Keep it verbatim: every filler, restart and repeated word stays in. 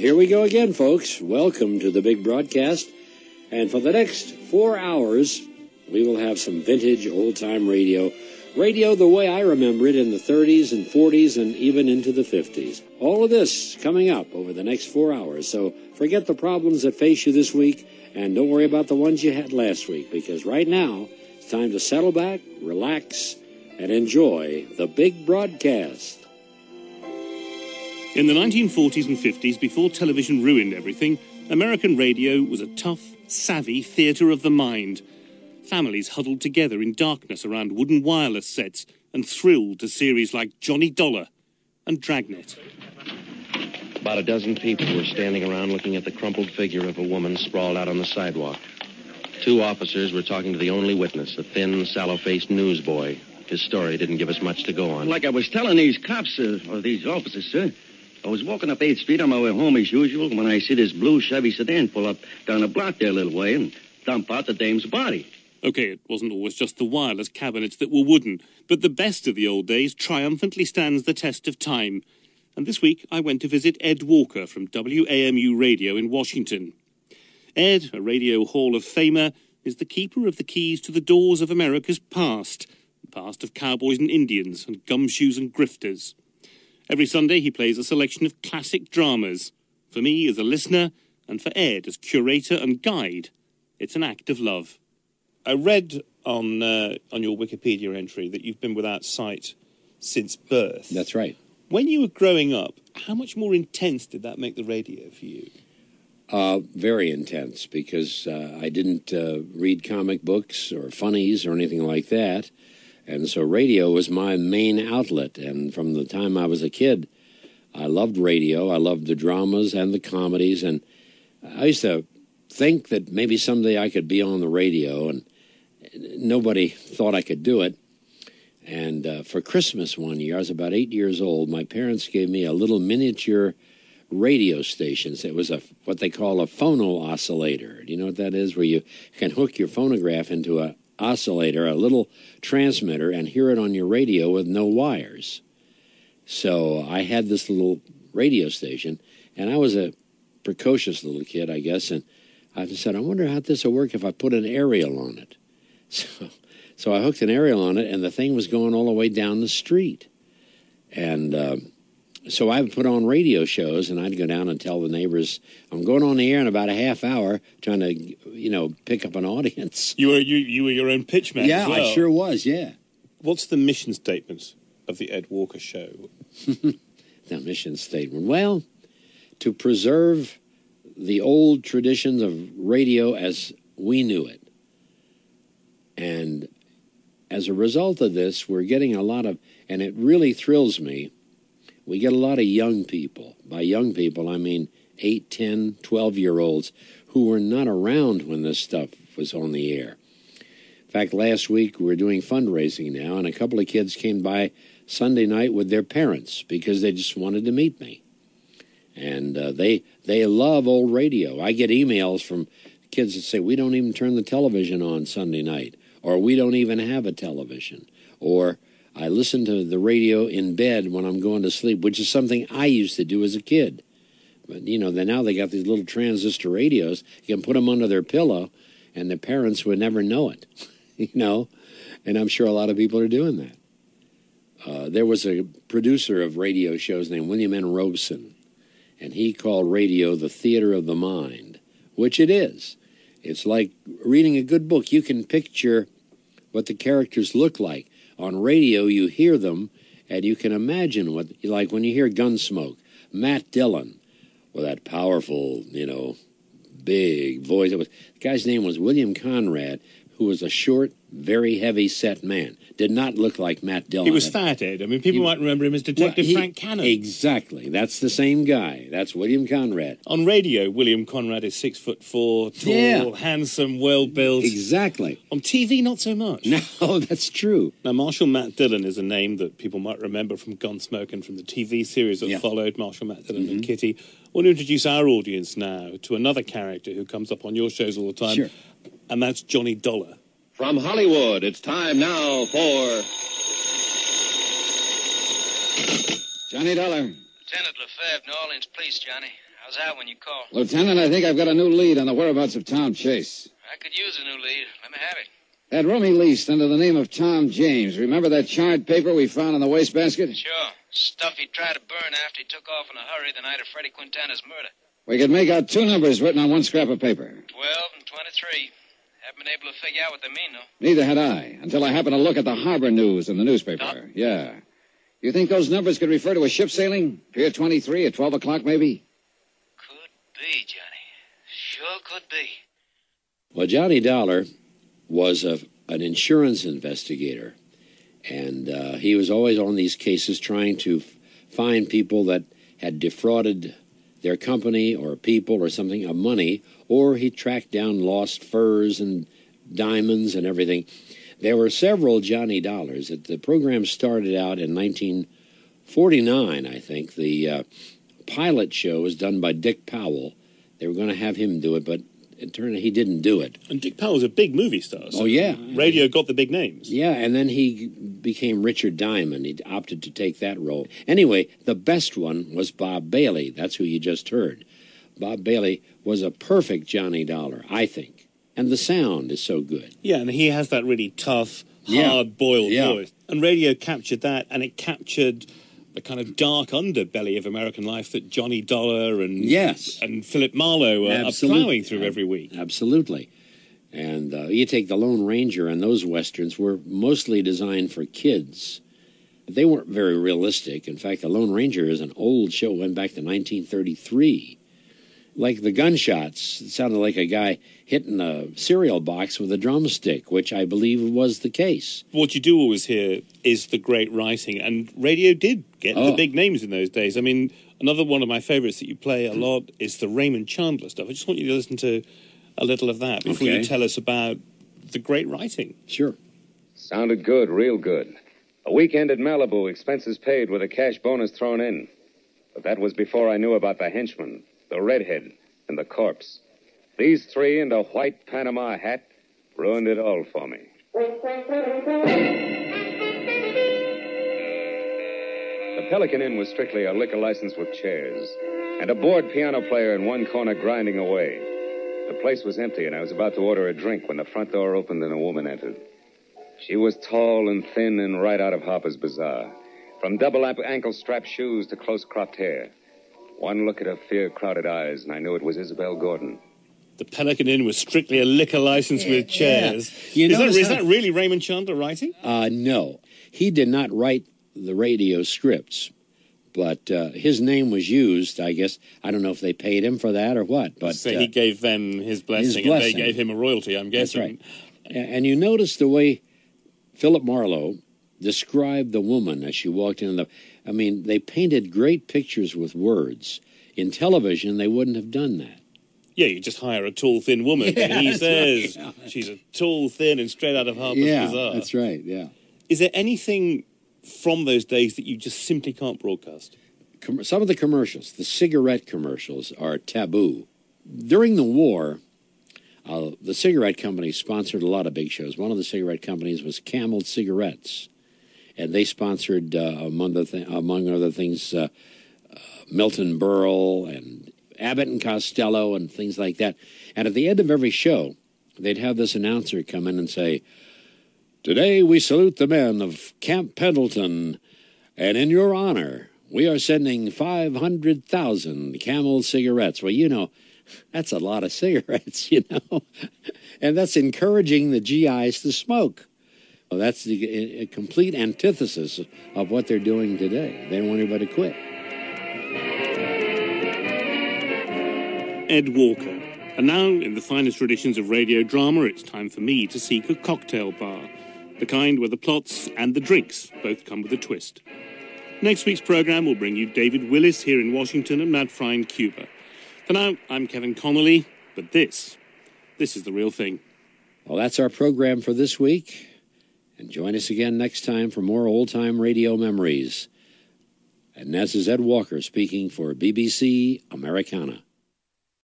here we go again, folks. Welcome to the big broadcast. And for the next four hours, we will have some vintage old-time radio. Radio the way I remember it in the thirties and forties and even into the fifties. All of this coming up over the next four hours. So forget the problems that face you this week, and don't worry about the ones you had last week, because right now, it's time to settle back, relax, and enjoy the big broadcast. In the nineteen forties and fifties, before television ruined everything, American radio was a tough, savvy theatre of the mind. Families huddled together in darkness around wooden wireless sets and thrilled to series like Johnny Dollar and Dragnet. About a dozen people were standing around looking at the crumpled figure of a woman sprawled out on the sidewalk. Two officers were talking to the only witness, a thin, sallow-faced newsboy. His story didn't give us much to go on. Like I was telling these cops, uh, or these officers, sir, I was walking up eighth Street on my way home as usual when I see this blue Chevy sedan pull up down the block there a little way and dump out the dame's body. OK, it wasn't always just the wireless cabinets that were wooden, but the best of the old days triumphantly stands the test of time. And this week, I went to visit Ed Walker from W A M U Radio in Washington. Ed, a Radio Hall of Famer, is the keeper of the keys to the doors of America's past, the past of cowboys and Indians and gumshoes and grifters. Every Sunday, he plays a selection of classic dramas. For me, as a listener, and for Ed, as curator and guide, it's an act of love. I read on uh, on your Wikipedia entry that you've been without sight since birth. That's right. When you were growing up, how much more intense did that make the radio for you? Uh, very intense, because uh, I didn't uh, read comic books or funnies or anything like that. And so radio was my main outlet. And from the time I was a kid, I loved radio. I loved the dramas and the comedies. And I used to think that maybe someday I could be on the radio, and nobody thought I could do it. And uh, for Christmas one year, I was about eight years old, my parents gave me a little miniature radio station. It was a what they call a phono oscillator. Do you know what that is? Where you can hook your phonograph into a oscillator, a little transmitter, and hear it on your radio with no wires. So I had this little radio station, and I was a precocious little kid, I guess, and I said, I wonder how this will work if I put an aerial on it. So, so I hooked an aerial on it, and the thing was going all the way down the street. And uh, so I would put on radio shows, and I'd go down and tell the neighbors, I'm going on the air in about a half hour, trying to, you know, pick up an audience. You were you, you were your own pitchman yeah, as well. I sure was, yeah. What's the mission statement of the Ed Walker Show? The mission statement. Well, to preserve the old traditions of radio as we knew it. And as a result of this, we're getting a lot of, and it really thrills me, we get a lot of young people. By young people, I mean eight, ten, twelve-year-olds who were not around when this stuff was on the air. In fact, last week we were doing fundraising now, and a couple of kids came by Sunday night with their parents because they just wanted to meet me. And uh, they they love old radio. I get emails from kids that say, we don't even turn the television on Sunday night, or we don't even have a television, or I listen to the radio in bed when I'm going to sleep, which is something I used to do as a kid. But, you know, they, now they got these little transistor radios. You can put them under their pillow, and their parents would never know it, you know, and I'm sure a lot of people are doing that. Uh, there was a producer of radio shows named William N. Robeson, and he called radio the theater of the mind, which it is. It's like reading a good book. You can picture what the characters look like. On radio, you hear them, and you can imagine what, like when you hear Gunsmoke, Matt Dillon, with that powerful, you know, big voice. It was, the guy's name was William Conrad, who was a short, very heavy-set man. Did not look like Matt Dillon. He was fat, Ed. I mean, people he, might remember him as Detective well, he, Frank Cannon. Exactly. That's the same guy. That's William Conrad. On radio, William Conrad is six foot four, tall, yeah. handsome, well-built. Exactly. On T V, not so much. No, that's true. Now, Marshal Matt Dillon is a name that people might remember from Gunsmoke and from the T V series that yeah. followed Marshal Matt Dillon mm-hmm. and Kitty. I want to introduce our audience now to another character who comes up on your shows all the time. Sure. And that's Johnny Dollar. From Hollywood, it's time now for... Johnny Dollar. Lieutenant Lefebvre, New Orleans Police, Johnny. How's that when you call? Lieutenant, I think I've got a new lead on the whereabouts of Tom Chase. I could use a new lead. Let me have it. That room he leased under the name of Tom James. Remember that charred paper we found in the wastebasket? Sure. Stuff he tried to burn after he took off in a hurry the night of Freddie Quintana's murder. We could make out two numbers written on one scrap of paper. Twelve and twenty-three. Haven't been able to figure out what they mean, though. Neither had I, until I happened to look at the harbor news in the newspaper. Huh? Yeah. You think those numbers could refer to a ship sailing? Pier twenty-three at twelve o'clock, maybe? Could be, Johnny. Sure could be. Well, Johnny Dollar was a, an insurance investigator, and uh, he was always on these cases trying to f- find people that had defrauded their company or people or something of money, or he tracked down lost furs and diamonds and everything. There were several Johnny Dollars. The program started out in nineteen forty-nine, I think. The uh, pilot show was done by Dick Powell. They were going to have him do it, but it turned out he didn't do it. And Dick Powell's a big movie star. So oh, yeah. Radio got the big names. Yeah, and then he became Richard Diamond. He opted to take that role. Anyway, the best one was Bob Bailey. That's who you just heard. Bob Bailey was a perfect Johnny Dollar, I think. And the sound is so good. Yeah, and he has that really tough, Yeah. hard-boiled Yeah. voice. And radio captured that, and it captured the kind of dark underbelly of American life that Johnny Dollar and Yes. and Philip Marlowe are, are Absolute- plowing through every week. Absolutely. And uh, you take the Lone Ranger, and those westerns were mostly designed for kids. They weren't very realistic. In fact, the Lone Ranger is an old show, went back to nineteen thirty-three. Like the gunshots, it sounded like a guy hitting a cereal box with a drumstick, which I believe was the case. What you do always hear is the great writing, and radio did get Oh. the big names in those days. I mean, another one of my favourites that you play a lot is the Raymond Chandler stuff. I just want you to listen to a little of that before Okay. you tell us about the great writing. Sure. Sounded good, real good. A weekend at Malibu, expenses paid with a cash bonus thrown in. But that was before I knew about the henchman, the redhead, and the corpse. These three and a white Panama hat ruined it all for me. The Pelican Inn was strictly a liquor license with chairs, and a bored piano player in one corner grinding away. The place was empty, and I was about to order a drink when the front door opened and a woman entered. She was tall and thin and right out of Harper's Bazaar, from double ankle strap shoes to close-cropped hair. One look at her fear-crowded eyes, and I knew it was Isabel Gordon. The Pelican Inn was strictly a liquor license with chairs. You is that, notice is how- that really Raymond Chandler writing? Uh, no, he did not write the radio scripts, but uh, his name was used, I guess. I don't know if they paid him for that or what. But so uh, he gave them his blessing, blessing. and they gave him a royalty, I'm That's guessing. right. A- And you notice the way Philip Marlowe described the woman as she walked in. The, I mean, they painted great pictures with words. In television, they wouldn't have done that. Yeah, you just hire a tall, thin woman, Yeah, and he that's says right, yeah. she's a tall, thin, and straight out of Harper's yeah, Bazaar. that's right, yeah. Is there anything from those days that you just simply can't broadcast? Com- some of the commercials, the cigarette commercials, are taboo. During the war, uh, the cigarette companies sponsored a lot of big shows. One of the cigarette companies was Camel Cigarettes, and they sponsored, uh, among, the th- among other things, uh, uh, Milton Berle and Abbott and Costello and things like that. And at the end of every show, they'd have this announcer come in and say, "Today we salute the men of Camp Pendleton, and in your honor, we are sending five hundred thousand Camel cigarettes." Well, you know, that's a lot of cigarettes, you know. And that's encouraging the G Is to smoke. Well, that's the a, a complete antithesis of what they're doing today. They don't want anybody to quit. Ed Walker. And now, in the finest traditions of radio drama, it's time for me to seek a cocktail bar. The kind where the plots and the drinks both come with a twist. Next week's programme will bring you David Willis here in Washington and Matt Fry in Cuba. For now, I'm Kevin Connolly, but this, this is the real thing. Well, that's our program for this week. And join us again next time for more old-time radio memories. And this is Ed Walker speaking for B B C Americana.